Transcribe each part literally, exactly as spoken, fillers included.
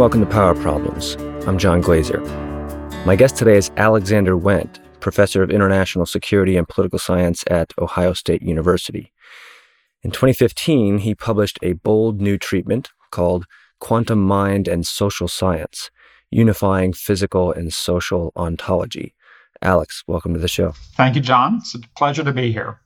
welcome to Power Problems. I'm John Glazer. My guest today is Alexander Wendt, professor of international security and political science at Ohio State University. In twenty fifteen, he published a bold new treatment called Quantum Mind and Social Science, Unifying Physical and Social Ontology. Alex, welcome to the show. Thank you, John. It's a pleasure to be here.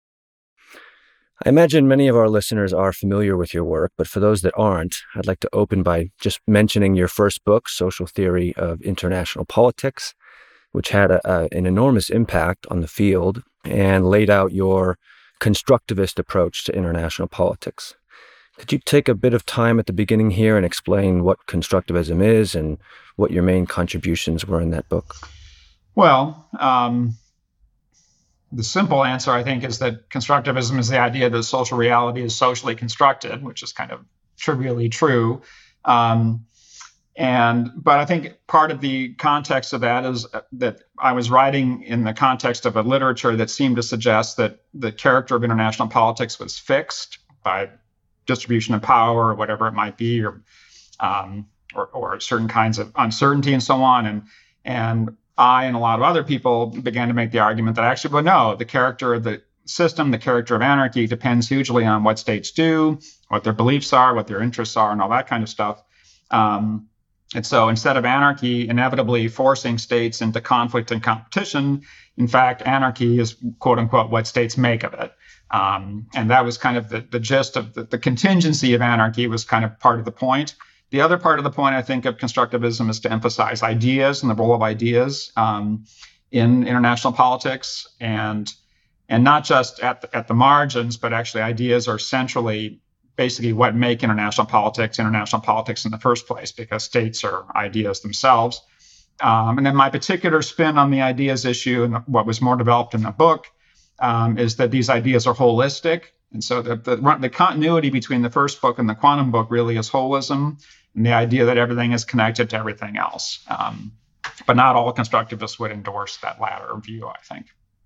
I imagine many of our listeners are familiar with your work, but for those that aren't, I'd like to open by just mentioning your first book, Social Theory of International Politics, which had a, a, an enormous impact on the field and laid out your constructivist approach to international politics. Could you take a bit of time at the beginning here and explain what constructivism is and what your main contributions were in that book? Well, um, the simple answer, I think, is that constructivism is the idea that social reality is socially constructed, which is kind of trivially true. Um, and but I think part of the context of that is that I was writing in the context of a literature that seemed to suggest that the character of international politics was fixed by distribution of power or whatever it might be, or um, or, or certain kinds of uncertainty and so on. And and I and a lot of other people began to make the argument that actually, well, no, the character of the system, the character of anarchy depends hugely on what states do, what their beliefs are, what their interests are, and all that kind of stuff. Um, and so instead of anarchy inevitably forcing states into conflict and competition, in fact, anarchy is, quote unquote, what states make of it. Um, and that was kind of the, the gist of the, the contingency of anarchy was kind of part of the point. The other part of the point, I think, of constructivism is to emphasize ideas and the role of ideas um, in international politics, and and not just at the, at the margins, but actually ideas are centrally basically what make international politics international politics in the first place, because states are ideas themselves. Um, and then my particular spin on the ideas issue, and what was more developed in the book, um, is that these ideas are holistic. And so the, the the continuity between the first book and the quantum book really is holism, and the idea that everything is connected to everything else. Um, but not all constructivists would endorse that latter view, I think.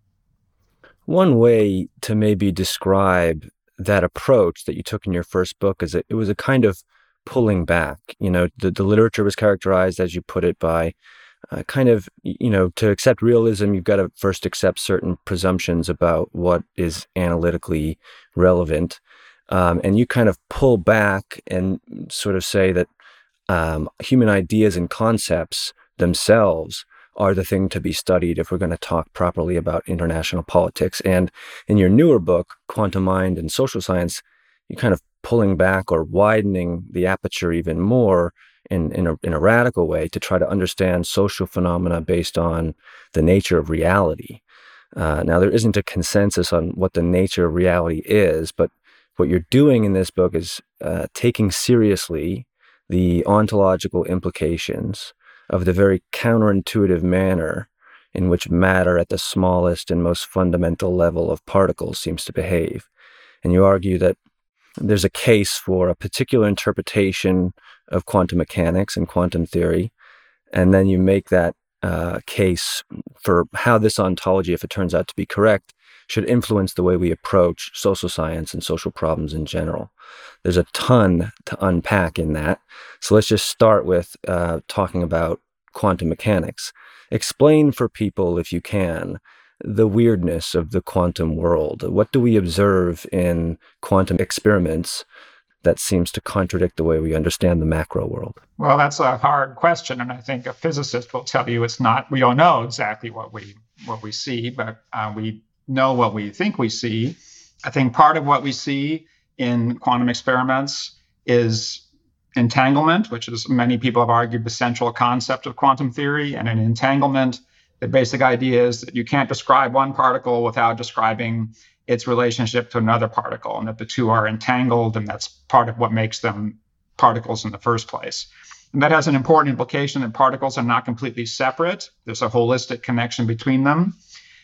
One way to maybe describe that approach that you took in your first book is that it was a kind of pulling back. You know, the, the literature was characterized, as you put it, by uh, kind of, you know, to accept realism, you've got to first accept certain presumptions about what is analytically relevant. Um, and you kind of pull back and sort of say that um, human ideas and concepts themselves are the thing to be studied if we're going to talk properly about international politics. And in your newer book, Quantum Mind and Social Science, you're kind of pulling back or widening the aperture even more in, in, a, in a radical way to try to understand social phenomena based on the nature of reality. Uh, now, there isn't a consensus on what the nature of reality is, but what you're doing in this book is uh, taking seriously the ontological implications of the very counterintuitive manner in which matter at the smallest and most fundamental level of particles seems to behave. And you argue that there's a case for a particular interpretation of quantum mechanics and quantum theory, and then you make that uh, case for how this ontology, if it turns out to be correct, should influence the way we approach social science and social problems in general. There's a ton to unpack in that. So let's just start with uh, talking about quantum mechanics. Explain for people, if you can, the weirdness of the quantum world. What do we observe in quantum experiments that seems to contradict the way we understand the macro world? Well, that's a hard question, and I think a physicist will tell you it's not. We don't know exactly what we what we see, but uh, we know what we think we see. I think part of what we see in quantum experiments is entanglement, which is, many people have argued, the central concept of quantum theory. And in entanglement, the basic idea is that you can't describe one particle without describing its relationship to another particle, and that the two are entangled, and that's part of what makes them particles in the first place. And that has an important implication that particles are not completely separate. There's a holistic connection between them.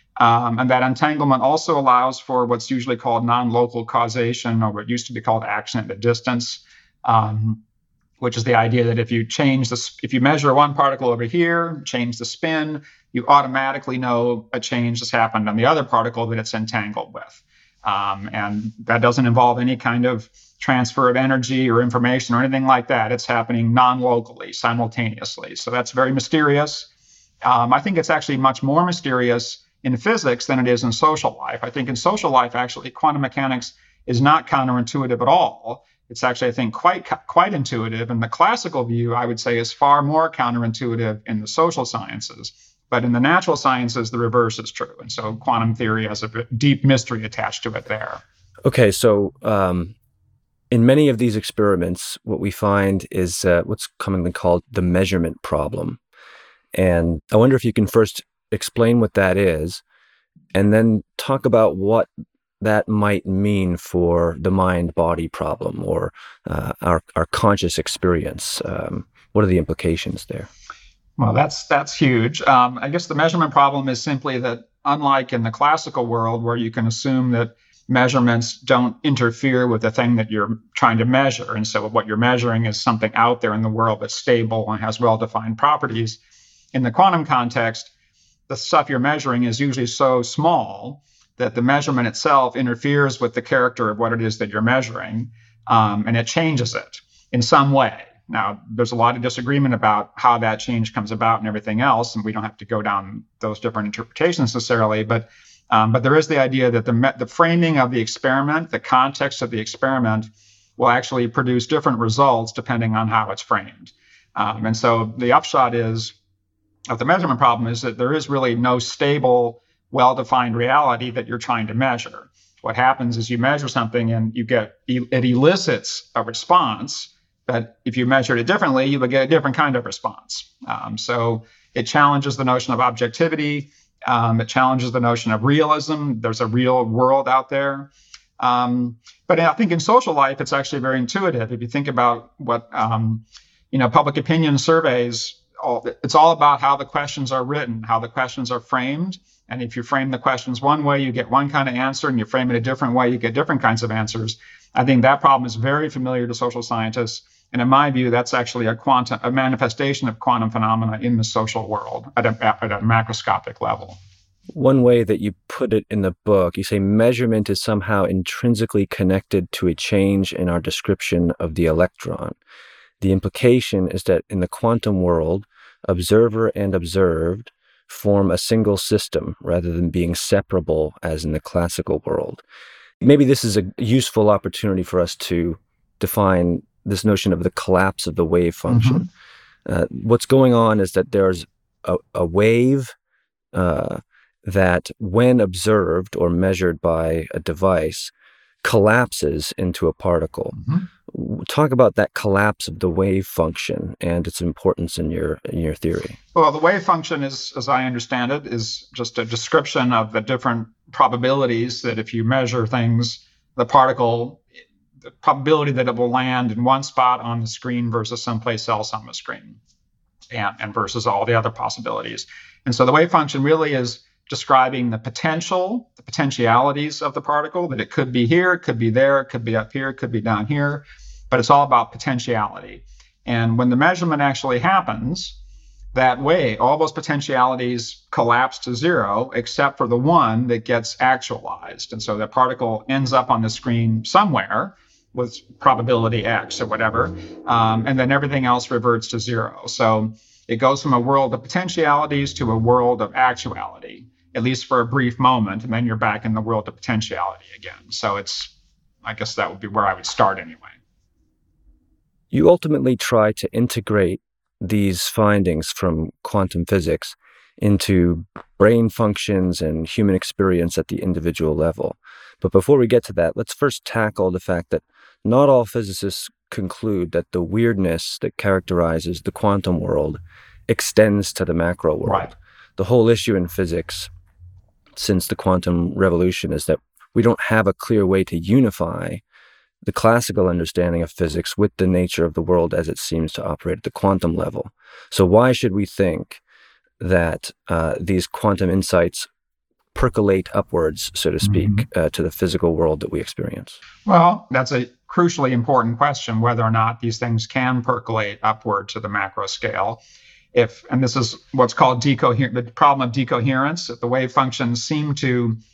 Um, and that entanglement also allows for what's usually called non-local causation, or what used to be called action at a distance, um, which is the idea that if you change the, if you measure one particle over here, change the spin, you automatically know a change has happened on the other particle that it's entangled with. Um, and that doesn't involve any kind of transfer of energy or information or anything like that. It's happening non-locally, simultaneously. So that's very mysterious. Um, I think it's actually much more mysterious in physics than it is in social life. I think in social life, actually, quantum mechanics is not counterintuitive at all. It's actually, I think, quite quite intuitive. And the classical view, I would say, is far more counterintuitive in the social sciences. But in the natural sciences, the reverse is true. And so quantum theory has a deep mystery attached to it there. Okay, so um, in many of these experiments, what we find is uh, what's commonly called the measurement problem. And I wonder if you can first explain what that is, and then talk about what that might mean for the mind-body problem or uh, our, our conscious experience. Um, what are the implications there? Well, that's that's huge. Um, I guess the measurement problem is simply that, unlike in the classical world, where you can assume that measurements don't interfere with the thing that you're trying to measure, and so what you're measuring is something out there in the world that's stable and has well-defined properties. In the quantum context, the stuff you're measuring is usually so small that the measurement itself interferes with the character of what it is that you're measuring, um, and it changes it in some way. Now, there's a lot of disagreement about how that change comes about and everything else, and we don't have to go down those different interpretations necessarily, but um, but there is the idea that the, me- the framing of the experiment, the context of the experiment, will actually produce different results depending on how it's framed. Um, and so the upshot is of the measurement problem is that there is really no stable, well-defined reality that you're trying to measure. What happens is you measure something and you get it elicits a response. But if you measure it differently, you would get a different kind of response. Um, so it challenges the notion of objectivity. Um, it challenges the notion of realism. There's a real world out there. Um, but I think in social life, it's actually very intuitive. If you think about what, um, you know, public opinion surveys, all, it's all about how the questions are written, how the questions are framed. And if you frame the questions one way, you get one kind of answer, and you frame it a different way, you get different kinds of answers. I think that problem is very familiar to social scientists. And in my view, that's actually a quantum, a manifestation of quantum phenomena in the social world at a, at a macroscopic level. One way that you put it in the book, you say measurement is somehow intrinsically connected to a change in our description of the electron. The implication is that in the quantum world, observer and observed form a single system rather than being separable as in the classical world. Maybe this is a useful opportunity for us to define this notion of the collapse of the wave function. Mm-hmm. Uh, what's going on is that there's a, a wave uh, that, when observed or measured by a device, collapses into a particle. Mm-hmm. Talk about that collapse of the wave function and its importance in your in your theory. Well, the wave function is, as I understand it, is just a description of the different probabilities that if you measure things, the particle, the probability that it will land in one spot on the screen versus someplace else on the screen, and, and versus all the other possibilities. And so the wave function really is describing the potential, the potentialities of the particle, that it could be here, it could be there, it could be up here, it could be down here, but it's all about potentiality. And when the measurement actually happens, that way, all those potentialities collapse to zero, except for the one that gets actualized. And so the particle ends up on the screen somewhere with probability X or whatever, um, and then everything else reverts to zero. So it goes from a world of potentialities to a world of actuality, at least for a brief moment, and then you're back in the world of potentiality again. So it's, I guess that would be where I would start anyway. You ultimately try to integrate these findings from quantum physics into brain functions and human experience at the individual level. But before we get to that, let's first tackle the fact that not all physicists conclude that the weirdness that characterizes the quantum world extends to the macro world. Right. The whole issue in physics since the quantum revolution is that we don't have a clear way to unify the classical understanding of physics with the nature of the world as it seems to operate at the quantum level. So why should we think that uh, these quantum insights percolate upwards, so to speak, mm-hmm. uh, to the physical world that we experience? Well, that's a crucially important question, whether or not these things can percolate upward to the macro scale. If, and this is what's called decoher- the problem of decoherence, if the wave functions seem to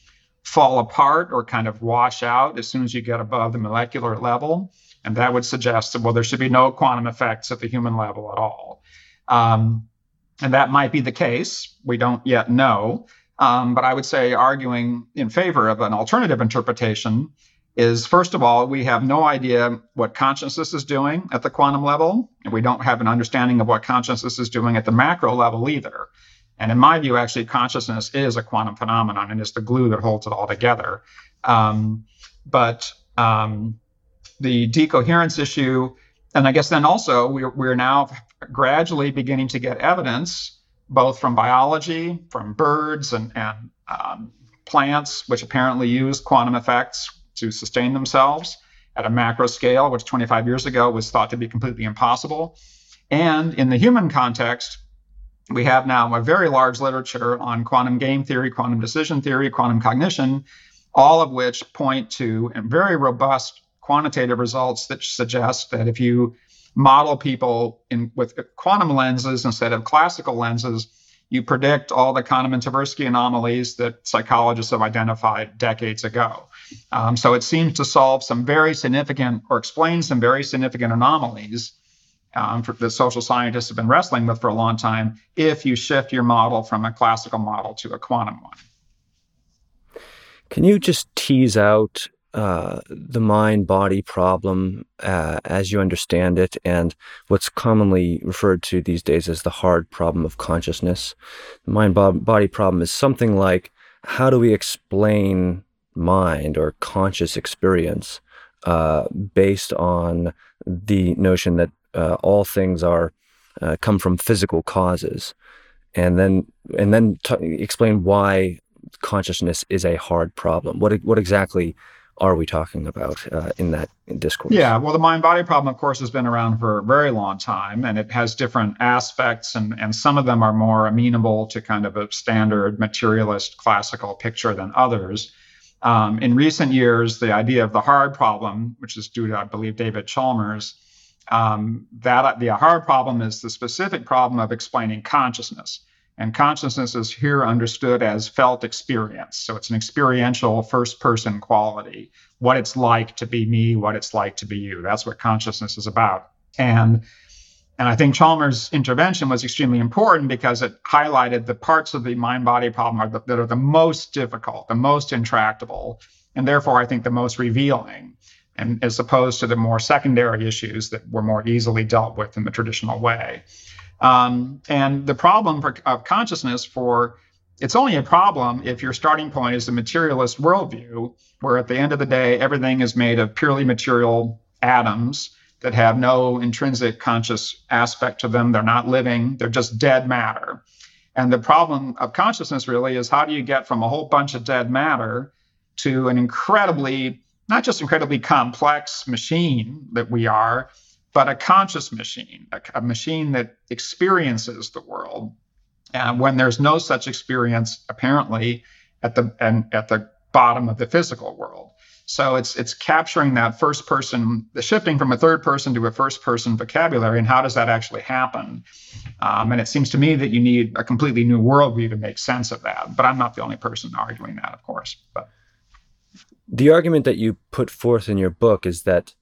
fall apart or kind of wash out as soon as you get above the molecular level. And that would suggest that, well, there should be no quantum effects at the human level at all. Um, and that might be the case. We don't yet know. Um, but I would say arguing in favor of an alternative interpretation is, first of all, we have no idea what consciousness is doing at the quantum level, and we don't have an understanding of what consciousness is doing at the macro level either. And in my view, actually, consciousness is a quantum phenomenon and is the glue that holds it all together. Um, but um, the decoherence issue, and I guess then also we're, we're now gradually beginning to get evidence, both from biology, from birds and, and um, plants, which apparently use quantum effects to sustain themselves at a macro scale, which twenty-five years ago was thought to be completely impossible. And in the human context, we have now a very large literature on quantum game theory, quantum decision theory, quantum cognition, all of which point to very robust quantitative results that suggest that if you model people in with quantum lenses instead of classical lenses, you predict all the Kahneman Tversky anomalies that psychologists have identified decades ago. Um, so it seems to solve some very significant or explain some very significant anomalies um, for, that social scientists have been wrestling with for a long time if you shift your model from a classical model to a quantum one. Can you just tease out uh, the mind-body problem uh, as you understand it, and what's commonly referred to these days as the hard problem of consciousness? The mind-body problem is something like, how do we explain mind or conscious experience uh, based on the notion that uh, all things are uh, come from physical causes, and then and then t- explain why consciousness is a hard problem? What what exactly are we talking about uh, in that discourse? Yeah, well, the mind-body problem, of course, has been around for a very long time, and it has different aspects, and, and some of them are more amenable to kind of a standard materialist classical picture than others. Um, in recent years, the idea of the hard problem, which is due to, I believe, David Chalmers, um, that the hard problem is the specific problem of explaining consciousness. And consciousness is here understood as felt experience. So it's an experiential first-person quality, what it's like to be me, what it's like to be you. That's what consciousness is about. And, and I think Chalmers' intervention was extremely important because it highlighted the parts of the mind-body problem are the, that are the most difficult, the most intractable, and therefore I think the most revealing, and as opposed to the more secondary issues that were more easily dealt with in the traditional way. Um, and the problem for, of consciousness for, it's only a problem if your starting point is a materialist worldview, where at the end of the day, everything is made of purely material atoms that have no intrinsic conscious aspect to them. They're not living, they're just dead matter. And the problem of consciousness really is, how do you get from a whole bunch of dead matter to an incredibly, not just incredibly complex machine that we are, but a conscious machine, a, a machine that experiences the world. And when there's no such experience, apparently, at the and at the bottom of the physical world. So it's it's capturing that first person, the shifting from a third person to a first person vocabulary, and how does that actually happen? Um, and it seems to me that you need a completely new worldview to make sense of that. But I'm not the only person arguing that, of course. But the argument that you put forth in your book is that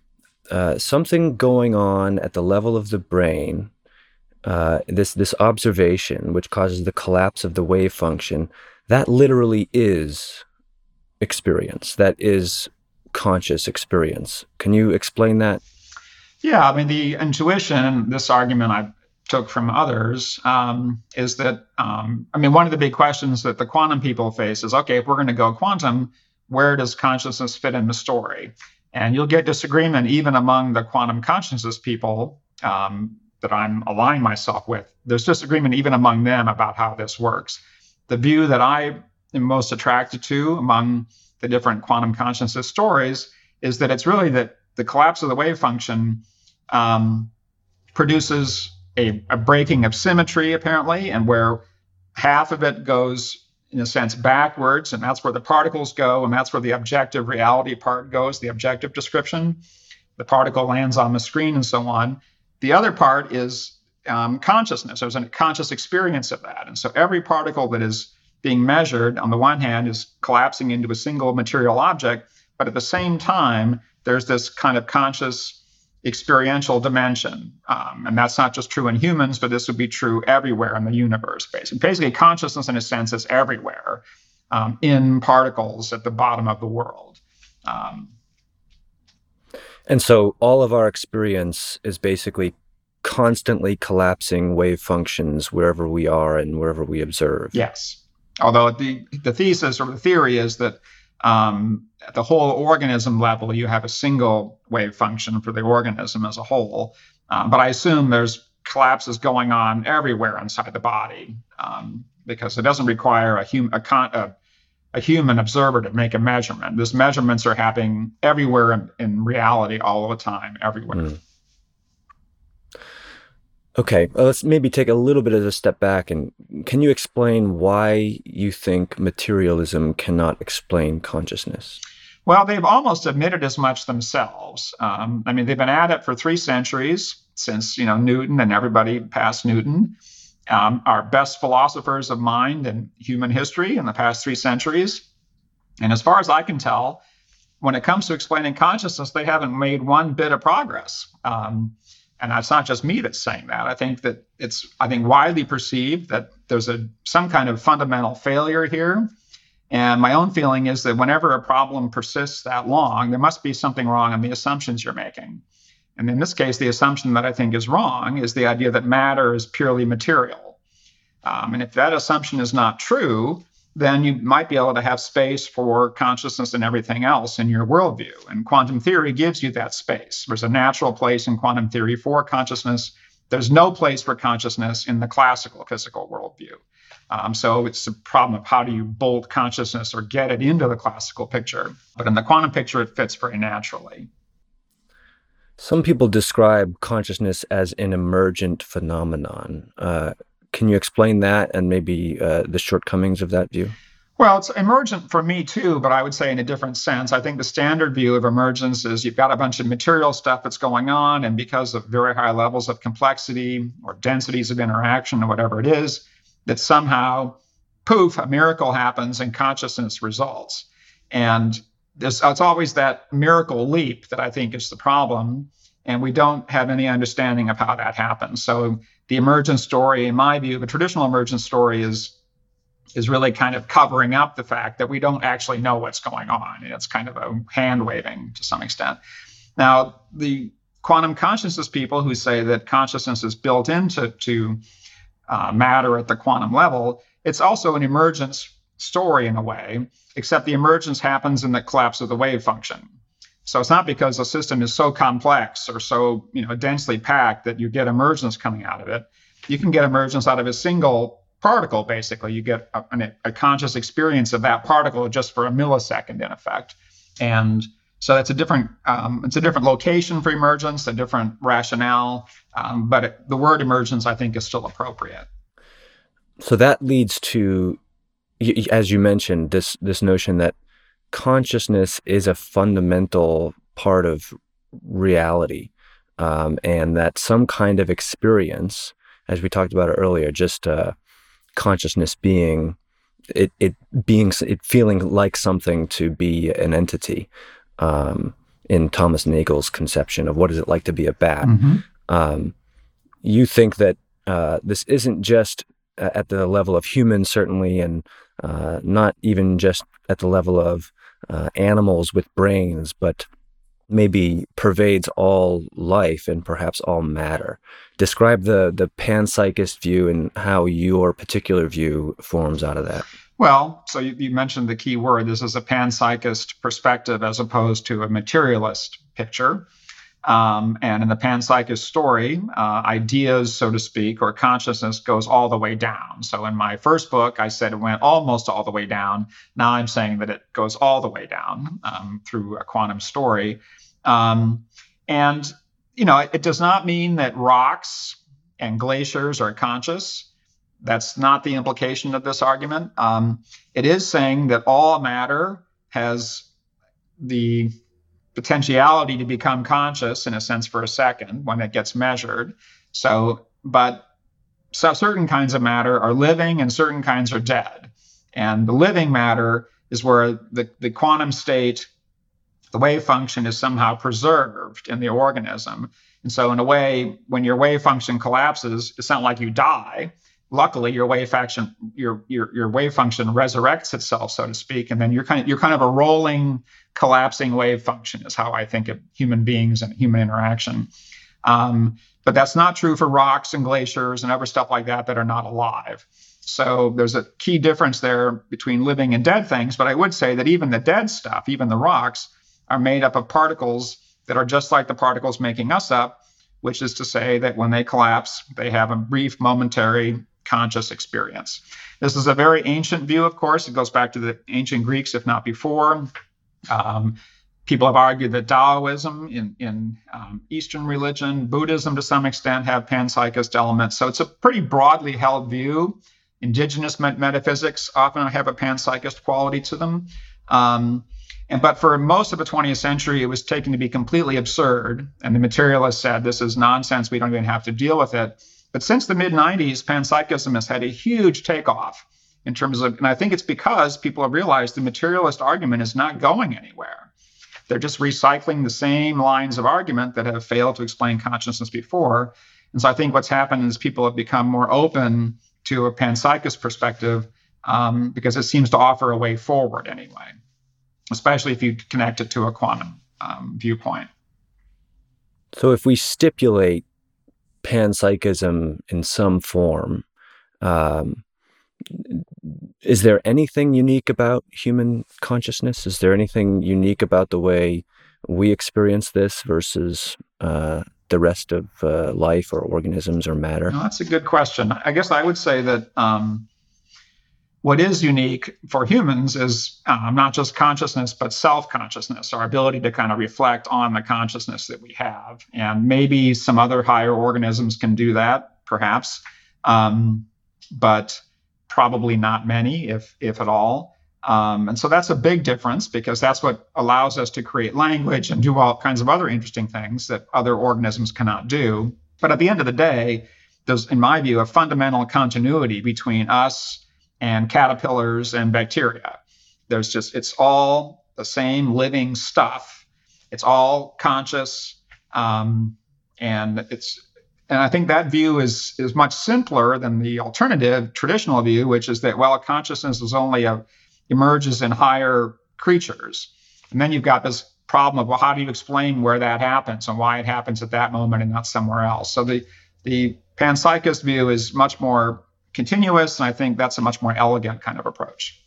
Uh, something going on at the level of the brain, uh, this this observation, which causes the collapse of the wave function, that literally is experience. That is conscious experience. Can you explain that? Yeah, I mean, the intuition, this argument I took from others, um, is that, um, I mean, one of the big questions that the quantum people face is, okay, if we're going to go quantum, where does consciousness fit in the story? And you'll get disagreement even among the quantum consciousness people um, that I'm aligning myself with. There's disagreement even among them about how this works. The view that I am most attracted to among the different quantum consciousness stories is that it's really that the collapse of the wave function um, produces a, a breaking of symmetry, apparently, and where half of it goes, in a sense, backwards, and that's where the particles go, and that's where the objective reality part goes, the objective description. The particle lands on the screen and so on. The other part is um, consciousness. There's a conscious experience of that. And so every particle that is being measured, on the one hand, is collapsing into a single material object, but at the same time, there's this kind of conscious experiential dimension. Um, and that's not just true in humans, but this would be true everywhere in the universe. Basically, basically consciousness, in a sense, is everywhere um, in particles at the bottom of the world. Um, and so all of our experience is basically constantly collapsing wave functions wherever we are and wherever we observe. Yes. Although the, the thesis or the theory is that um, at the whole organism level, you have a single wave function for the organism as a whole. Um, but I assume there's collapses going on everywhere inside the body um, because it doesn't require a, hum- a, con- a, a human observer to make a measurement. These measurements are happening everywhere in, in reality all the time, everywhere. Mm. Okay, well, let's maybe take a little bit of a step back. And can you explain why you think materialism cannot explain consciousness? Well, they've almost admitted as much themselves. Um, I mean, they've been at it for three centuries, since, you know, Newton and everybody past Newton. Um, our best philosophers of mind in human history in the past three centuries. And as far as I can tell, when it comes to explaining consciousness, they haven't made one bit of progress. Um, And it's not just me that's saying that. I think that it's, I think, widely perceived that there's a some kind of fundamental failure here. And my own feeling is that whenever a problem persists that long, there must be something wrong in the assumptions you're making. And in this case, the assumption that I think is wrong is the idea that matter is purely material. Um, and if that assumption is not true, then you might be able to have space for consciousness and everything else in your worldview. And quantum theory gives you that space. There's a natural place in quantum theory for consciousness. There's no place for consciousness in the classical physical worldview. Um, so it's a problem of how do you bolt consciousness or get it into the classical picture. But in the quantum picture, it fits very naturally. Some people describe consciousness as an emergent phenomenon. Uh, Can you explain that and maybe uh, the shortcomings of that view? Well, it's emergent for me too, but I would say in a different sense. I think the standard view of emergence is you've got a bunch of material stuff that's going on, and because of very high levels of complexity or densities of interaction or whatever it is, that somehow, poof, a miracle happens and consciousness results. And there's, it's always that miracle leap that I think is the problem, and we don't have any understanding of how that happens. So the emergent story, in my view, the traditional emergent story is is really kind of covering up the fact that we don't actually know what's going on. And it's kind of a hand waving to some extent. Now, the quantum consciousness people who say that consciousness is built into to, uh, matter at the quantum level, it's also an emergence story in a way, except the emergence happens in the collapse of the wave function. So it's not because the system is so complex or so, you know, densely packed that you get emergence coming out of it. You can get emergence out of a single particle, basically. You get a, a conscious experience of that particle just for a millisecond, in effect. And so that's a different, um, it's a different location for emergence, a different rationale. Um, but it, the word emergence, I think, is still appropriate. So that leads to, as you mentioned, this this notion that consciousness is a fundamental part of reality, um, and that some kind of experience, as we talked about earlier, just uh, consciousness being it, it being it feeling like something to be an entity, um, in Thomas Nagel's conception of what is it like to be a bat. Mm-hmm. Um, you think that uh, this isn't just at the level of humans, certainly, and uh, not even just at the level of uh, animals with brains, but maybe pervades all life and perhaps all matter. Describe the the panpsychist view and how your particular view forms out of that. Well, so you, you mentioned the key word. This is a panpsychist perspective as opposed to a materialist picture. Um, and in the panpsychist story, uh, ideas, so to speak, or consciousness goes all the way down. So in my first book, I said it went almost all the way down. Now I'm saying that it goes all the way down um, through a quantum story. Um, and, you know, it, it does not mean that rocks and glaciers are conscious. That's not the implication of this argument. Um, it is saying that all matter has the potentiality to become conscious, in a sense, for a second when it gets measured. So, but so certain kinds of matter are living and certain kinds are dead. And the living matter is where the, the quantum state, the wave function, is somehow preserved in the organism. And so in a way, when your wave function collapses, it's not like you die. Luckily, your wave function, your, your, your wave function resurrects itself, so to speak. And then you're kind of, you're kind of a rolling, collapsing wave function is how I think of human beings and human interaction. Um, but that's not true for rocks and glaciers and other stuff like that that are not alive. So there's a key difference there between living and dead things. But I would say that even the dead stuff, even the rocks, are made up of particles that are just like the particles making us up, which is to say that when they collapse, they have a brief, momentary conscious experience. This is a very ancient view, of course. It goes back to the ancient Greeks, if not before. Um, people have argued that Taoism in, in um, Eastern religion, Buddhism to some extent, have panpsychist elements. So it's a pretty broadly held view. Indigenous met- metaphysics often have a panpsychist quality to them. Um, and but for most of the twentieth century, it was taken to be completely absurd. And the materialists said, this is nonsense. We don't even have to deal with it. But since the mid nineties, panpsychism has had a huge takeoff in terms of, and I think it's because people have realized the materialist argument is not going anywhere. They're just recycling the same lines of argument that have failed to explain consciousness before. And so I think what's happened is people have become more open to a panpsychist perspective um, because it seems to offer a way forward anyway, especially if you connect it to a quantum um, viewpoint. So if we stipulate panpsychism in some form, um, is there anything unique about human consciousness? Is there anything unique about the way we experience this versus uh, the rest of uh, life or organisms or matter? No, that's a good question. I guess I would say that um, what is unique for humans is um, not just consciousness, but self-consciousness, our ability to kind of reflect on the consciousness that we have. And maybe some other higher organisms can do that, perhaps, um, but probably not many, if if at all. Um, and so that's a big difference because that's what allows us to create language and do all kinds of other interesting things that other organisms cannot do. But at the end of the day, there's, in my view, a fundamental continuity between us and caterpillars and bacteria. There's just, it's all the same living stuff. It's all conscious. Um, and it's, and I think that view is, is much simpler than the alternative traditional view, which is that, well, consciousness is only a, emerges in higher creatures. And then you've got this problem of, well, how do you explain where that happens and why it happens at that moment and not somewhere else? So the, the panpsychist view is much more continuous, and I think that's a much more elegant kind of approach.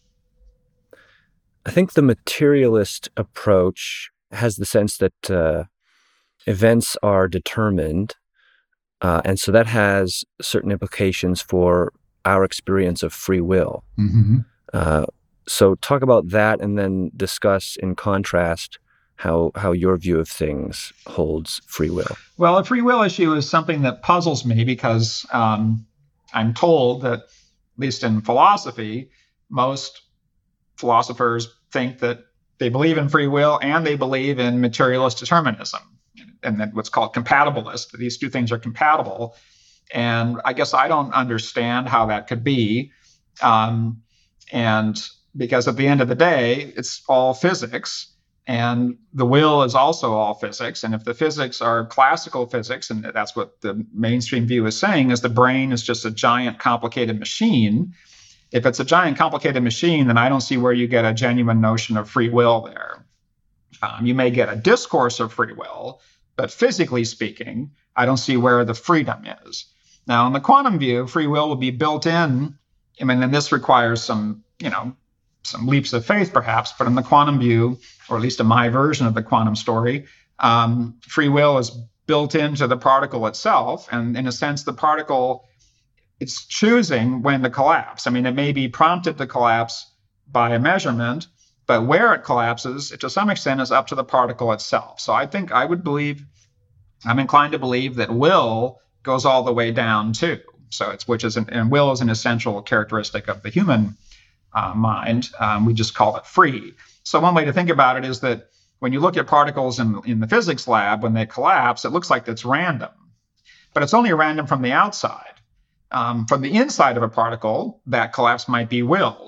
I think the materialist approach has the sense that uh, events are determined, uh, and so that has certain implications for our experience of free will. Mm-hmm. Uh, so talk about that and then discuss in contrast how how your view of things holds free will. Well, a free will issue is something that puzzles me because um, I'm told that, at least in philosophy, most philosophers think that they believe in free will and they believe in materialist determinism, and that what's called compatibilist, that these two things are compatible. And I guess I don't understand how that could be. Um, and because at the end of the day, it's all physics, and the will is also all physics. And if the physics are classical physics, and that's what the mainstream view is saying, is the brain is just a giant complicated machine. If it's a giant complicated machine, then I don't see where you get a genuine notion of free will there. Um, you may get a discourse of free will, but physically speaking, I don't see where the freedom is. Now, in the quantum view, free will will be built in. I mean, and this requires some, you know, some leaps of faith, perhaps, but in the quantum view, or at least in my version of the quantum story, um, free will is built into the particle itself. And in a sense, the particle, it's choosing when to collapse. I mean, it may be prompted to collapse by a measurement, but where it collapses, it to some extent is up to the particle itself. So I think I would believe, I'm inclined to believe that will goes all the way down too. So it's, which is, an, and will is an essential characteristic of the human uh, mind. Um, we just call it free. So one way to think about it is that when you look at particles in, in the physics lab, when they collapse, it looks like it's random, but it's only random from the outside. Um, from the inside of a particle, that collapse might be willed.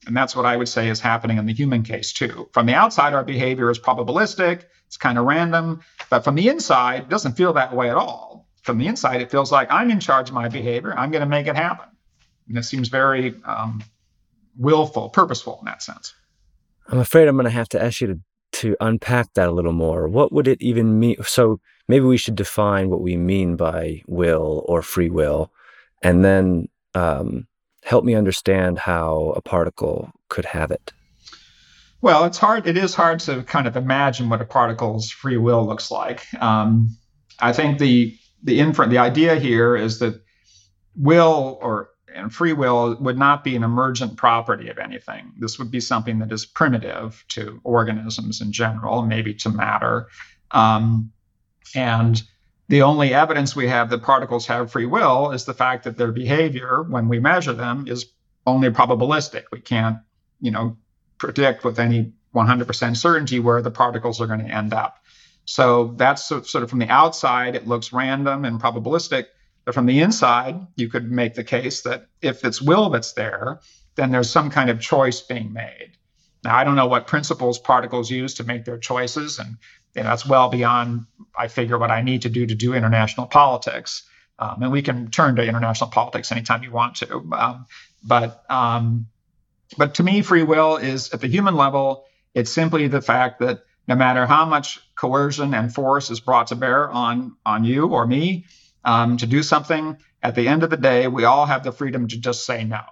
And that's what I would say is happening in the human case too. From the outside, our behavior is probabilistic, it's kind of random, but from the inside, it doesn't feel that way at all. From the inside, it feels like I'm in charge of my behavior, I'm going to make it happen. And it seems very um, willful, purposeful in that sense. I'm afraid I'm going to have to ask you to, to unpack that a little more. What would it even mean? So maybe we should define what we mean by will or free will, and then um, help me understand how a particle could have it. Well, it's hard. It is hard to kind of imagine what a particle's free will looks like. Um, I think the the infer- the idea here is that will or and free will would not be an emergent property of anything. This would be something that is primitive to organisms in general, maybe to matter. Um, and the only evidence we have that particles have free will is the fact that their behavior, when we measure them, is only probabilistic. We can't, you know, predict with any one hundred percent certainty where the particles are going to end up. So that's sort of from the outside, it looks random and probabilistic. But from the inside, you could make the case that if it's will that's there, then there's some kind of choice being made. Now, I don't know what principles particles use to make their choices, and you know, that's well beyond, I figure, what I need to do to do international politics. Um, and we can turn to international politics anytime you want to. Um, but um, but to me, free will is, at the human level, it's simply the fact that no matter how much coercion and force is brought to bear on, on you or me um, to do something, at the end of the day, we all have the freedom to just say no.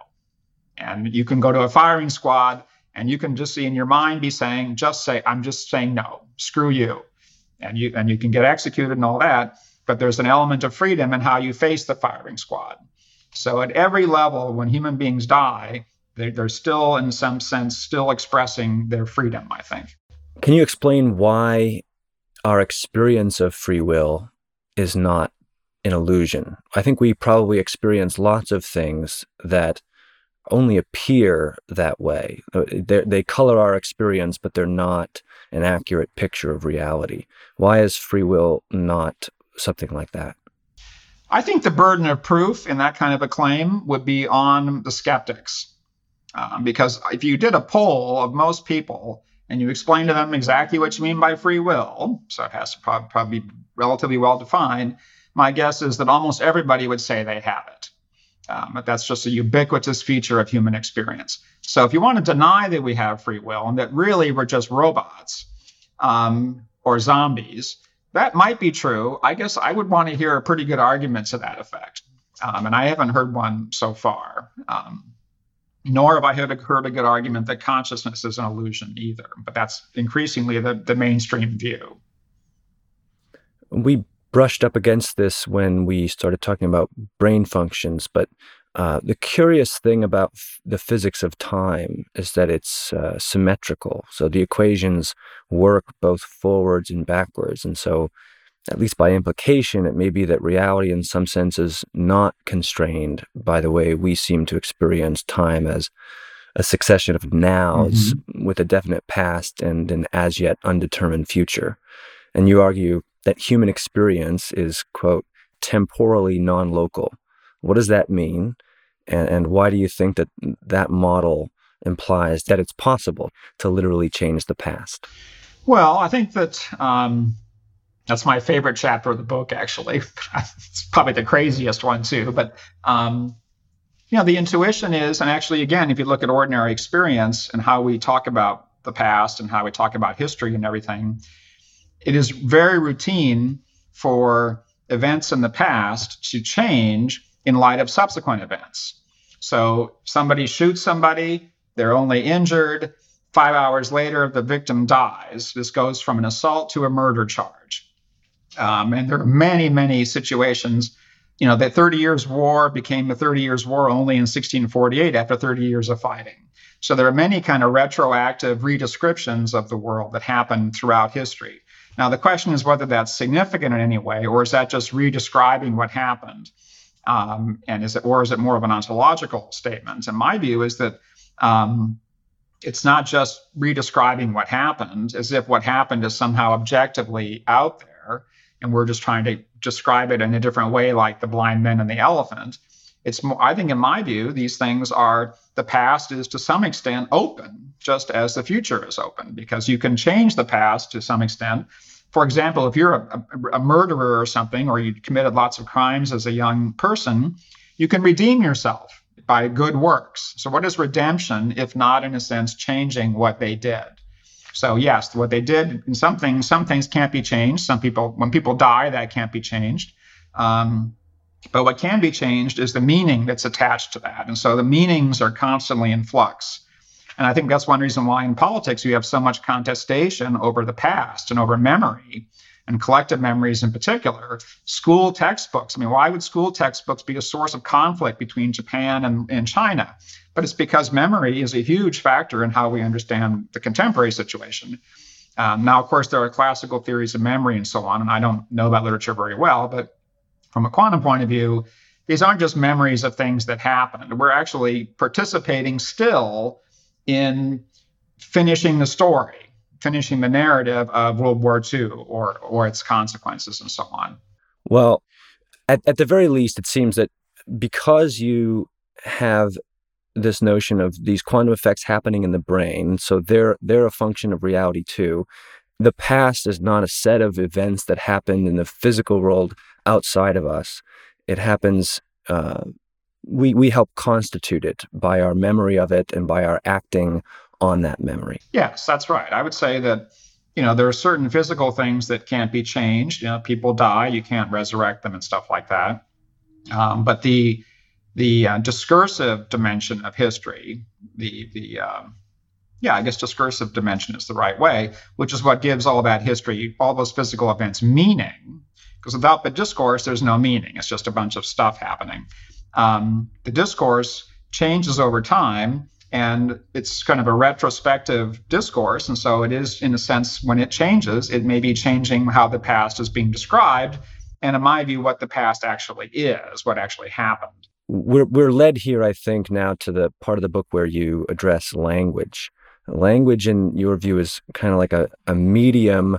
And you can go to a firing squad and you can just see in your mind be saying, just say, I'm just saying no, screw you. And you and you can get executed and all that, but there's an element of freedom in how you face the firing squad. So at every level, when human beings die, they, they're still, in some sense, still expressing their freedom, I think. Can you explain why our experience of free will is not an illusion? I think we probably experience lots of things that only appear that way. They're, they color our experience, but they're not an accurate picture of reality. Why is free will not something like that? I think the burden of proof in that kind of a claim would be on the skeptics. Um, because if you did a poll of most people and you explain to them exactly what you mean by free will, so it has to prob- probably be relatively well defined, my guess is that almost everybody would say they have it. Um, but that's just a ubiquitous feature of human experience. So if you want to deny that we have free will and that really we're just robots um, or zombies, that might be true. I guess I would want to hear a pretty good argument to that effect. Um, and I haven't heard one so far. Um, nor have I heard a, heard a good argument that consciousness is an illusion either. But that's increasingly the, the mainstream view. We brushed up against this when we started talking about brain functions, but uh, the curious thing about f- the physics of time is that it's uh, symmetrical. So the equations work both forwards and backwards. And so, at least by implication, it may be that reality in some sense is not constrained by the way we seem to experience time as a succession of nows mm-hmm. with a definite past and an as yet undetermined future. And you argue that human experience is, quote, temporally non-local. What does that mean? And, and why do you think that that model implies that it's possible to literally change the past? Well, I think that um, that's my favorite chapter of the book, actually. It's probably the craziest one, too. But, um, you know, the intuition is, and actually, again, if you look at ordinary experience and how we talk about the past and how we talk about history and everything, it is very routine for events in the past to change in light of subsequent events. So somebody shoots somebody, they're only injured. Five hours later, the victim dies. This goes from an assault to a murder charge. Um, and there are many, many situations. You know, the thirty Years' War became the thirty Years' War only in sixteen forty-eight after thirty years of fighting. So there are many kind of retroactive redescriptions of the world that happen throughout history. Now, the question is whether that's significant in any way, or is that just redescribing what happened? Um, and is it, or is it more of an ontological statement? And my view is that um, it's not just redescribing what happened, as if what happened is somehow objectively out there, and we're just trying to describe it in a different way, like the blind men and the elephant. It's more, I think in my view, these things are, the past is to some extent open, just as the future is open, because you can change the past to some extent. For example, if you're a, a, a murderer or something, or you committed lots of crimes as a young person, you can redeem yourself by good works. So what is redemption if not, in a sense, changing what they did? So yes, what they did, in some things, some things can't be changed. Some people, when people die, that can't be changed. Um, but what can be changed is the meaning that's attached to that. And so the meanings are constantly in flux. And I think that's one reason why in politics you have so much contestation over the past and over memory, and collective memories in particular. School textbooks. I mean, why would school textbooks be a source of conflict between Japan and, and China? But it's because memory is a huge factor in how we understand the contemporary situation. Um, now, of course, there are classical theories of memory and so on, and I don't know that literature very well, but from a quantum point of view, these aren't just memories of things that happened. We're actually participating still in finishing the story, finishing the narrative of World War Two or or its consequences and so on. Well, at, at the very least, it seems that because you have this notion of these quantum effects happening in the brain, so they're they're a function of reality too. The past is not a set of events that happened in the physical world outside of us. It happens, uh, we, we help constitute it by our memory of it and by our acting on that memory. Yes, that's right. I would say that, you know, there are certain physical things that can't be changed. You know, people die, you can't resurrect them and stuff like that. Um, but the the uh, discursive dimension of history, the the um, yeah, I guess discursive dimension is the right way, which is what gives all that history, all those physical events, meaning. Because without the discourse, there's no meaning. It's just a bunch of stuff happening. Um, the discourse changes over time, and it's kind of a retrospective discourse. And so it is, in a sense, when it changes, it may be changing how the past is being described. And in my view, what the past actually is, what actually happened. We're, we're led here, I think, now to the part of the book where you address language. Language, in your view, is kind of like a, a medium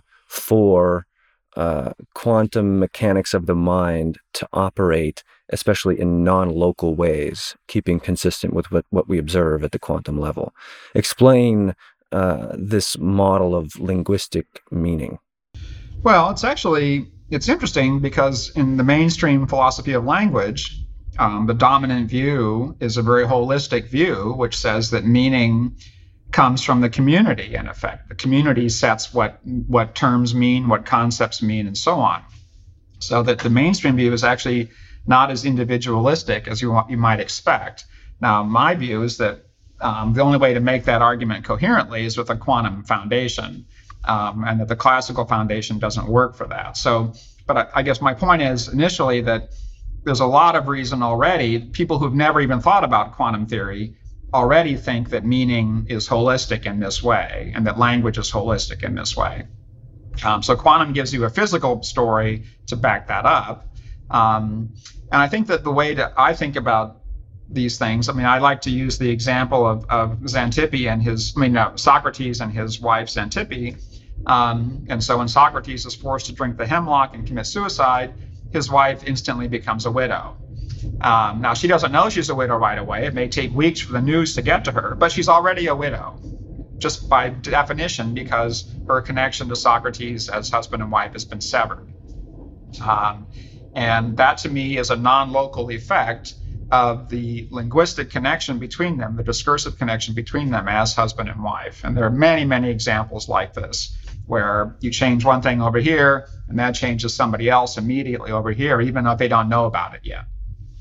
for uh, quantum mechanics of the mind to operate, especially in non-local ways, keeping consistent with what, what we observe at the quantum level. Explain uh, this model of linguistic meaning. Well, it's actually, it's interesting because in the mainstream philosophy of language, um, the dominant view is a very holistic view, which says that meaning comes from the community, in effect. The community sets what what terms mean, what concepts mean, and so on. So that the mainstream view is actually not as individualistic as you, you might expect. Now, my view is that um, the only way to make that argument coherently is with a quantum foundation, um, and that the classical foundation doesn't work for that. So, but I, I guess my point is initially that there's a lot of reason already. People who've never even thought about quantum theory already think that meaning is holistic in this way, and that language is holistic in this way. Um, so quantum gives you a physical story to back that up. Um, and I think that the way that I think about these things, I mean, I like to use the example of, of Xantippe and his, I mean, no, Socrates and his wife Xantippe. Um, and so when Socrates is forced to drink the hemlock and commit suicide, his wife instantly becomes a widow. Um, now, she doesn't know she's a widow right away. It may take weeks for the news to get to her, but she's already a widow, just by definition, because her connection to Socrates as husband and wife has been severed. Um, and that, to me, is a non-local effect of the linguistic connection between them, the discursive connection between them as husband and wife. And there are many, many examples like this, where you change one thing over here, and that changes somebody else immediately over here, even though they don't know about it yet.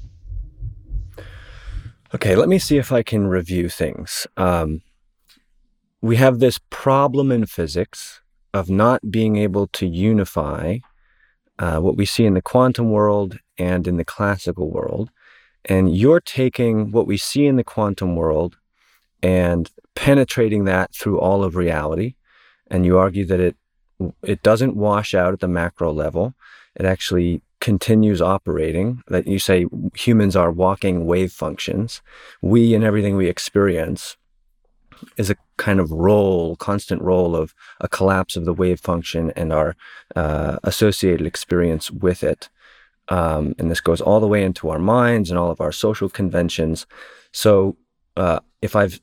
Okay, let me see if I can review things. Um, we have this problem in physics of not being able to unify uh, what we see in the quantum world and in the classical world. And you're taking what we see in the quantum world and penetrating that through all of reality. And you argue that it it doesn't wash out at the macro level. It actually continues operating, that you say humans are walking wave functions. We and everything we experience is a kind of roll, constant roll of a collapse of the wave function and our uh, associated experience with it. Um, and this goes all the way into our minds and all of our social conventions. So uh, if I've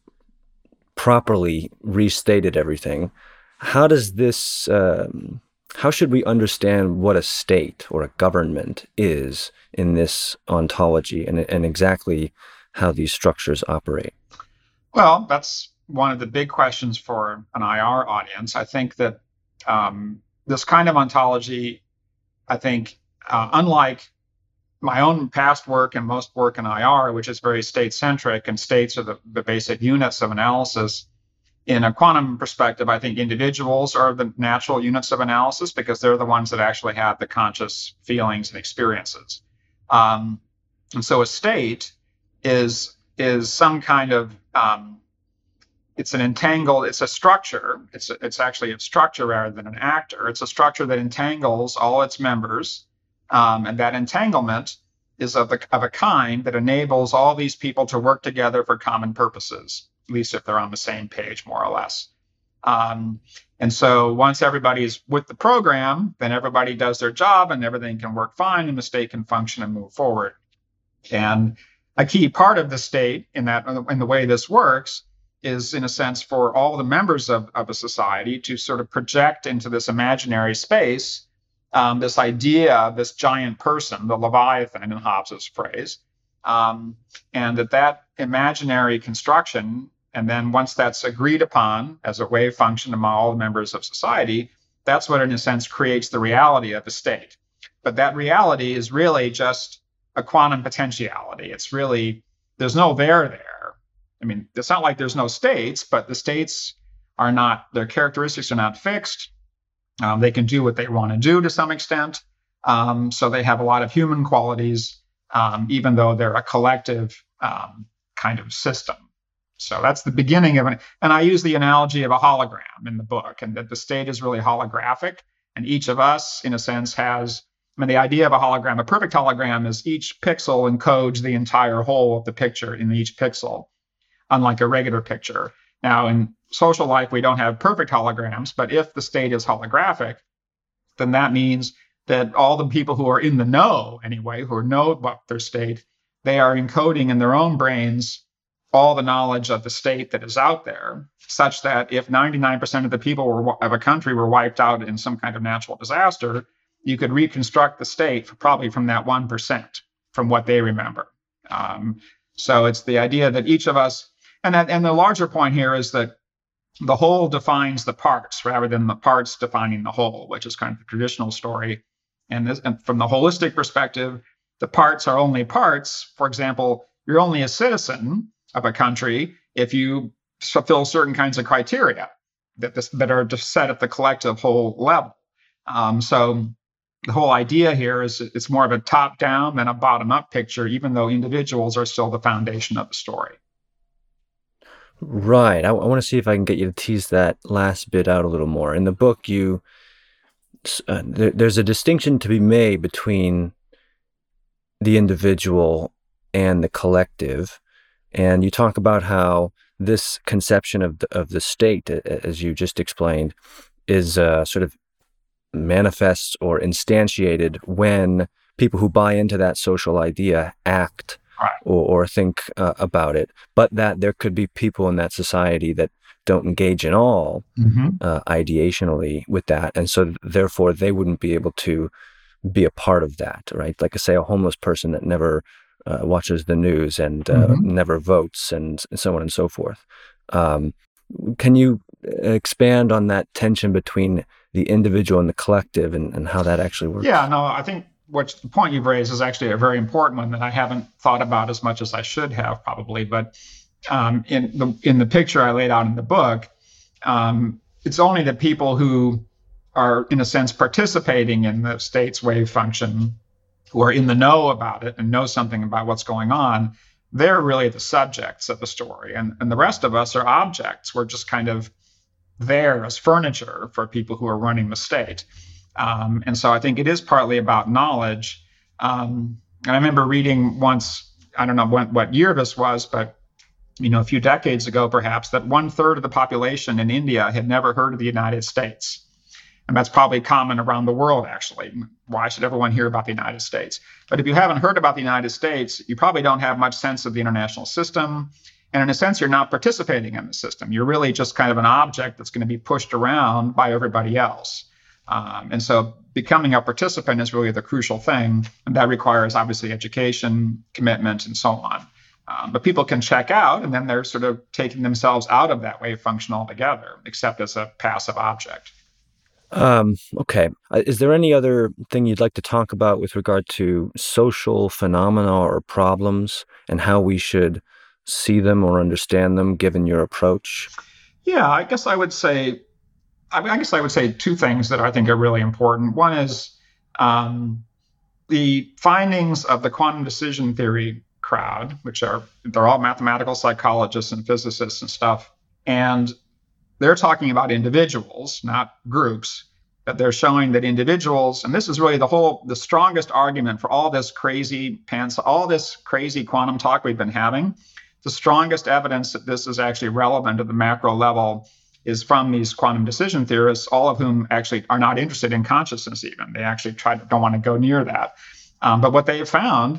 properly restated everything, how does this, um, how should we understand what a state or a government is in this ontology, and, and exactly how these structures operate? Well, that's one of the big questions for an I R audience. I think that um, this kind of ontology, I think, uh, unlike my own past work and most work in I R, which is very state-centric, and states are the, the basic units of analysis. In a quantum perspective, I think individuals are the natural units of analysis because they're the ones that actually have the conscious feelings and experiences. Um, and so a state is is some kind of um, it's an entangled, it's a structure. It's a, it's actually a structure rather than an actor. It's a structure that entangles all its members, um, and that entanglement is of a, of a kind that enables all these people to work together for common purposes, at least if they're on the same page, more or less. Um, and so once everybody's with the program, then everybody does their job and everything can work fine and the state can function and move forward. And a key part of the state in that, in the way this works, is in a sense for all the members of, of a society to sort of project into this imaginary space um, this idea, this giant person, the Leviathan in Hobbes's phrase, um, and that that imaginary construction, and then once that's agreed upon as a wave function among all the members of society, that's what in a sense creates the reality of the state. But that reality is really just a quantum potentiality. It's really, there's no there there. I mean, it's not like there's no states, but the states are not, their characteristics are not fixed. Um, they can do what they want to do to some extent. Um, so they have a lot of human qualities, um, even though they're a collective um, kind of system. So that's the beginning of it. And I use the analogy of a hologram in the book, and that the state is really holographic. And each of us, in a sense, has, I mean, the idea of a hologram, a perfect hologram is each pixel encodes the entire whole of the picture in each pixel, unlike a regular picture. Now, in social life, we don't have perfect holograms, but if the state is holographic, then that means that all the people who are in the know, anyway, who know about their state, they are encoding in their own brains all the knowledge of the state that is out there, such that if ninety-nine percent of the people were, of a country were wiped out in some kind of natural disaster, you could reconstruct the state probably from that one percent, from what they remember. Um, so it's the idea that each of us, and, that, and the larger point here is that the whole defines the parts rather than the parts defining the whole, which is kind of the traditional story. And, this, and from the holistic perspective, the parts are only parts. For example, you're only a citizen of a country if you fulfill certain kinds of criteria that, this, that are just set at the collective whole level. Um, so the whole idea here is it's more of a top-down than a bottom-up picture, even though individuals are still the foundation of the story. Right. I, I want to see if I can get you to tease that last bit out a little more. In the book, you uh, there, there's a distinction to be made between the individual and the collective, and you talk about how this conception of the, of the state, as you just explained, is uh, sort of manifests or instantiated when people who buy into that social idea act Right. or, or think uh, about it, but that there could be people in that society that don't engage in all mm-hmm. uh, ideationally with that, and so therefore they wouldn't be able to be a part of that, right? Like, say, a homeless person that never uh, watches the news and uh, mm-hmm. never votes, and so on and so forth. Um, can you expand on that tension between the individual and the collective, and, and how that actually works? Yeah, no, I think what the point you've raised is actually a very important one that I haven't thought about as much as I should have probably. But um, in the in the picture I laid out in the book, um, it's only the people who are, in a sense, participating in the state's wave function, who are in the know about it and know something about what's going on. They're really the subjects of the story, and and the rest of us are objects. We're just kind of there as furniture for people who are running the state. Um, and so I think it is partly about knowledge. Um, and I remember reading once, I don't know what, what year this was, but you know, a few decades ago, perhaps, that one third of the population in India had never heard of the United States. And that's probably common around the world, actually. Why should everyone hear about the United States? But if you haven't heard about the United States, you probably don't have much sense of the international system. And in a sense, you're not participating in the system. You're really just kind of an object that's going to be pushed around by everybody else. Um, and so becoming a participant is really the crucial thing. And that requires, obviously, education, commitment, and so on. Um, but people can check out, and then they're sort of taking themselves out of that wave function altogether, except as a passive object. Um, okay. Uh, Is there any other thing you'd like to talk about with regard to social phenomena or problems and how we should see them or understand them given your approach? Yeah, I guess I would say, I, mean, I guess I would say two things that I think are really important. One is um, the findings of the quantum decision theory crowd, which are, they're all mathematical psychologists and physicists and stuff. And they're talking about individuals, not groups, but they're showing that individuals, and this is really the whole, the strongest argument for all this crazy pants, all this crazy quantum talk we've been having. The strongest evidence that this is actually relevant at the macro level is from these quantum decision theorists, all of whom actually are not interested in consciousness even. They actually try don't want to go near that. Um, but what they have found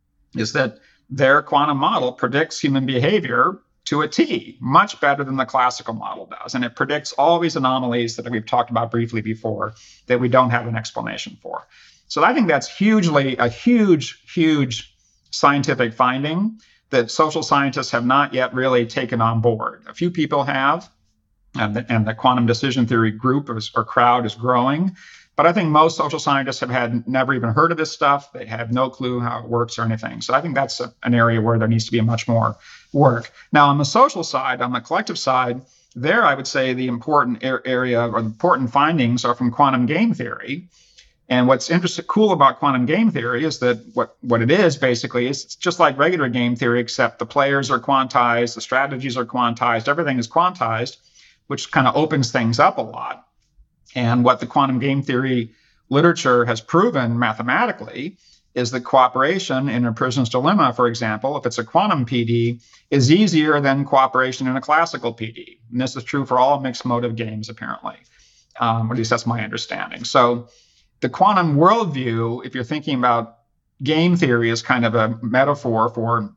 is that their quantum model predicts human behavior to a T, much better than the classical model does. And it predicts all these anomalies that we've talked about briefly before that we don't have an explanation for. So I think that's hugely, a huge, huge scientific finding that social scientists have not yet really taken on board. A few people have, and the, and the quantum decision theory group or, or crowd is growing. But I think most social scientists have had never even heard of this stuff. They have no clue how it works or anything. So I think that's a, an area where there needs to be much more work. Now, on the social side, on the collective side, there I would say the important er- area or the important findings are from quantum game theory. And what's interesting, cool about quantum game theory is that what, what it is basically is it's just like regular game theory, except the players are quantized, the strategies are quantized, everything is quantized, which kind of opens things up a lot. And what the quantum game theory literature has proven mathematically is that cooperation in a prisoner's dilemma, for example, if it's a quantum P D, is easier than cooperation in a classical P D. And this is true for all mixed motive games, apparently. Um, at least that's my understanding. So the quantum worldview, if you're thinking about game theory as kind of a metaphor for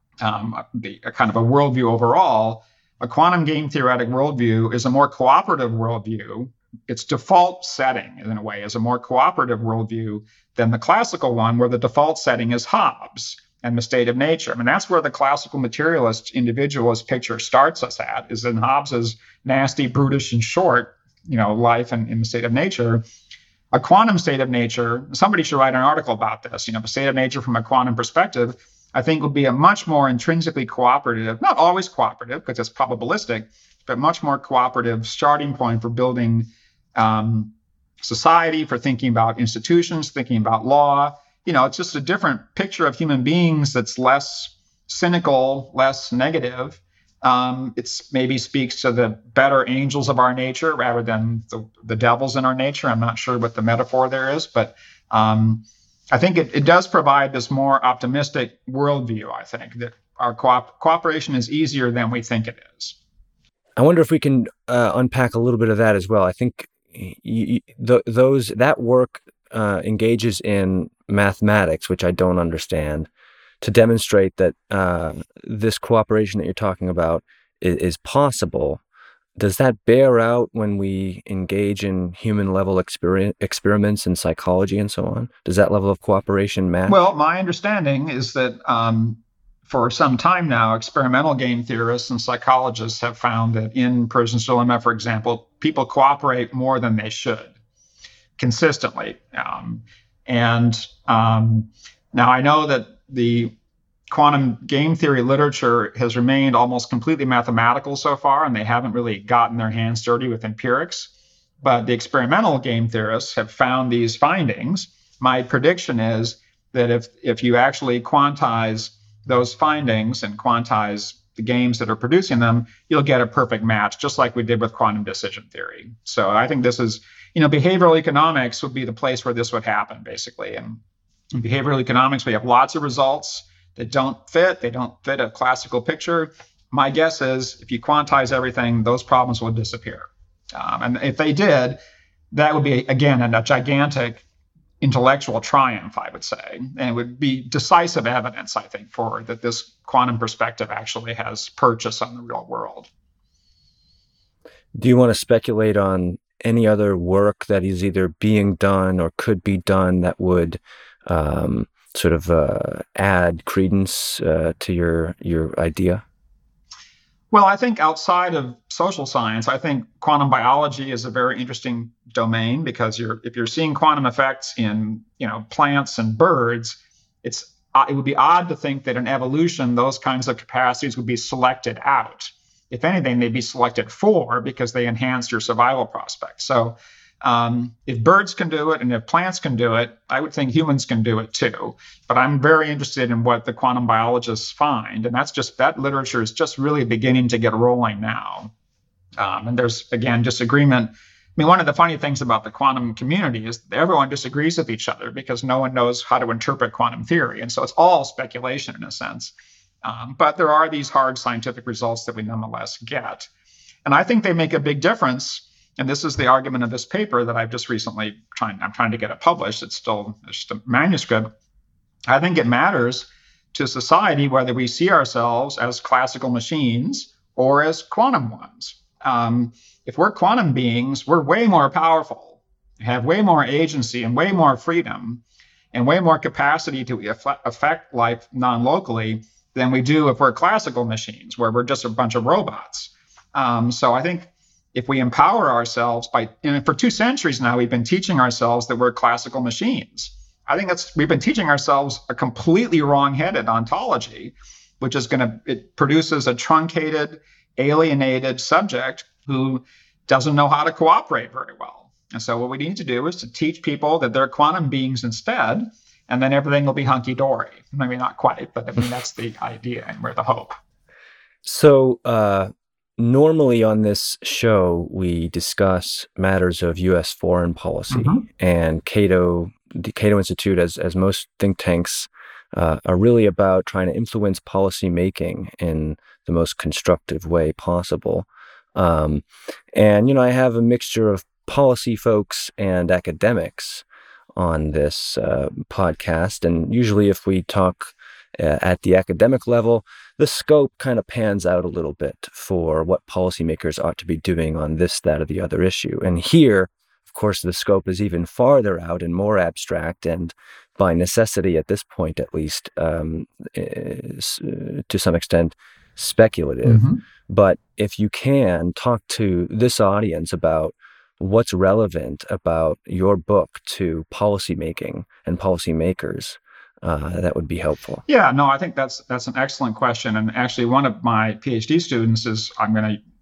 um, the, a kind of a worldview overall, a quantum game theoretic worldview is a more cooperative worldview. Its default setting, in a way, is a more cooperative worldview than the classical one, where the default setting is Hobbes and the state of nature. I mean, that's where the classical materialist individualist picture starts us at, is in Hobbes's nasty, brutish, and short, you know, life and in the state of nature. A quantum state of nature, somebody should write an article about this, you know, the state of nature from a quantum perspective, I think will be a much more intrinsically cooperative, not always cooperative, because it's probabilistic, but much more cooperative starting point for building um, society, for thinking about institutions, thinking about law. You know, it's just a different picture of human beings that's less cynical, less negative. Um, it's maybe speaks to the better angels of our nature rather than the, the devils in our nature. I'm not sure what the metaphor there is, but um, I think it, it does provide this more optimistic worldview, I think, that our co- cooperation is easier than we think it is. I wonder if we can uh, unpack a little bit of that as well. I think y- y- th- those that work uh, engages in mathematics, which I don't understand, to demonstrate that uh, this cooperation that you're talking about is, is possible. Does that bear out when we engage in human level exper- experiments in psychology and so on? Does that level of cooperation match? Well, my understanding is that um, for some time now, experimental game theorists and psychologists have found that in Prisoner's Dilemma, for example, people cooperate more than they should consistently. Um, and um, now I know that the quantum game theory literature has remained almost completely mathematical so far, and they haven't really gotten their hands dirty with empirics. But the experimental game theorists have found these findings. My prediction is that if, if you actually quantize those findings and quantize the games that are producing them, you'll get a perfect match, just like we did with quantum decision theory. So I think this is, you know, behavioral economics would be the place where this would happen, basically. And in behavioral economics, we have lots of results that don't fit. They don't fit a classical picture. My guess is if you quantize everything, those problems will disappear. Um, and if they did, that would be, again, a gigantic intellectual triumph, I would say. And it would be decisive evidence, I think, for that this quantum perspective actually has purchase on the real world. Do you want to speculate on any other work that is either being done or could be done that would um, sort of uh, add credence uh, to your your idea? Well, I think outside of social science, I think quantum biology is a very interesting domain, because you're if you're seeing quantum effects in, you know, plants and birds, it's uh, it would be odd to think that in evolution those kinds of capacities would be selected out. If anything, they'd be selected for, because they enhance your survival prospects. So um, if birds can do it and if plants can do it, I would think humans can do it too. But I'm very interested in what the quantum biologists find. And that's just, that literature is just really beginning to get rolling now. Um, and there's, again, disagreement. I mean, one of the funny things about the quantum community is that everyone disagrees with each other because no one knows how to interpret quantum theory. And so it's all speculation in a sense. Um, but there are these hard scientific results that we nonetheless get. And I think they make a big difference. And this is the argument of this paper that I've just recently trying, I'm trying to get it published. It's still it's just a manuscript. I think it matters to society whether we see ourselves as classical machines or as quantum ones. Um, if we're quantum beings, we're way more powerful, have way more agency and way more freedom and way more capacity to affect life non-locally than we do if we're classical machines, where we're just a bunch of robots. Um, so I think if we empower ourselves by, and for two centuries now, we've been teaching ourselves that we're classical machines. I think that's, we've been teaching ourselves a completely wrong-headed ontology, which is going to, it produces a truncated, alienated subject who doesn't know how to cooperate very well. And so what we need to do is to teach people that they're quantum beings instead, and then everything will be hunky-dory. Maybe not quite, but I mean, that's the idea and we're the hope. So uh, normally on this show, we discuss matters of U S foreign policy. Mm-hmm. And Cato, the Cato Institute, as, as most think tanks, uh, are really about trying to influence policy making in the most constructive way possible. Um, and, you know, I have a mixture of policy folks and academics on this uh, podcast. And usually if we talk uh, at the academic level, the scope kind of pans out a little bit for what policymakers ought to be doing on this, that, or the other issue. And here, of course, the scope is even farther out and more abstract, and by necessity at this point, at least, um, is, uh, to some extent, speculative. Mm-hmm. But if you can talk to this audience about what's relevant about your book to policymaking and policymakers, uh, that would be helpful. Yeah, no, I think that's that's an excellent question. And actually, one of my PhD students is, I'm going to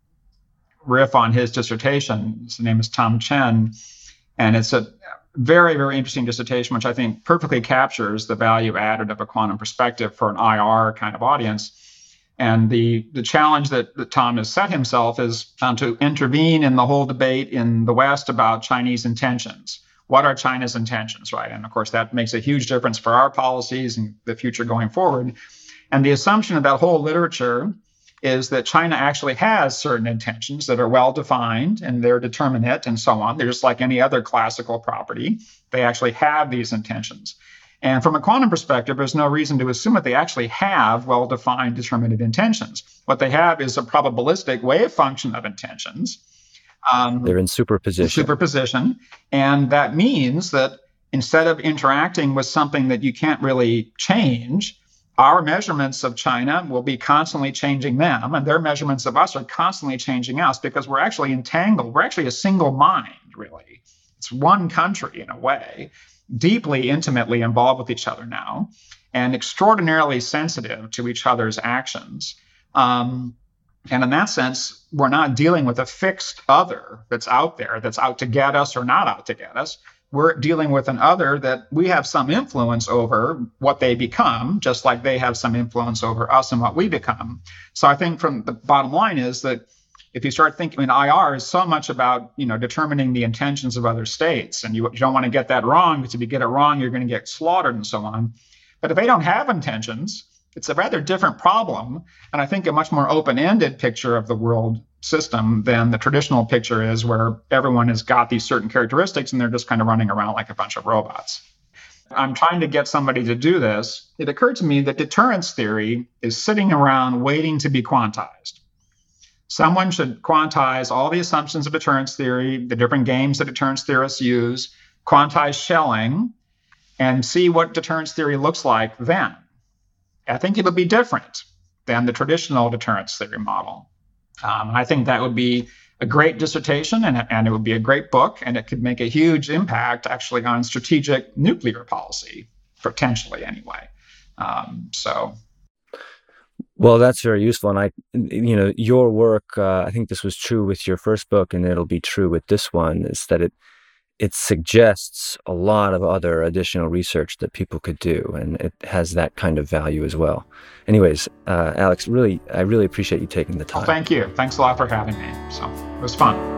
riff on his dissertation. His name is Tom Chen. And it's a very, very interesting dissertation, which I think perfectly captures the value added of a quantum perspective for an I R kind of audience. And the, the challenge that, that Tom has set himself is um, to intervene in the whole debate in the West about Chinese intentions. What are China's intentions, right? And of course, that makes a huge difference for our policies and the future going forward. And the assumption of that whole literature is that China actually has certain intentions that are well-defined and they're determinate and so on. They're just like any other classical property. They actually have these intentions. And from a quantum perspective, there's no reason to assume that they actually have well-defined determinate intentions. What they have is a probabilistic wave function of intentions. Um, They're in superposition. Superposition. And that means that instead of interacting with something that you can't really change, our measurements of China will be constantly changing them, and their measurements of us are constantly changing us, because we're actually entangled. We're actually a single mind, really. It's one country in a way, deeply, intimately involved with each other now, and extraordinarily sensitive to each other's actions. Um, and in that sense, we're not dealing with a fixed other that's out there, that's out to get us or not out to get us. We're dealing with an other that we have some influence over what they become, just like they have some influence over us and what we become. So I think from the bottom line is that if you start thinking, I mean, I R is so much about, you know, determining the intentions of other states, and you, you don't want to get that wrong, because if you get it wrong, you're going to get slaughtered and so on. But if they don't have intentions, it's a rather different problem. And I think a much more open-ended picture of the world system than the traditional picture is, where everyone has got these certain characteristics and they're just kind of running around like a bunch of robots. I'm trying to get somebody to do this. It occurred to me that deterrence theory is sitting around waiting to be quantized. Someone should quantize all the assumptions of deterrence theory, the different games that deterrence theorists use, quantize Schelling, and see what deterrence theory looks like then. I think it'll be different than the traditional deterrence theory model. Um, I think that would be a great dissertation, and, and it would be a great book, and it could make a huge impact actually on strategic nuclear policy, potentially anyway. Um, so... Well, that's very useful. And I, you know, your work, uh, I think this was true with your first book, and it'll be true with this one, is that it it suggests a lot of other additional research that people could do, and it has that kind of value as well. Anyways, uh, Alex, really, I really appreciate you taking the time. Well, thank you. Thanks a lot for having me. So it was fun.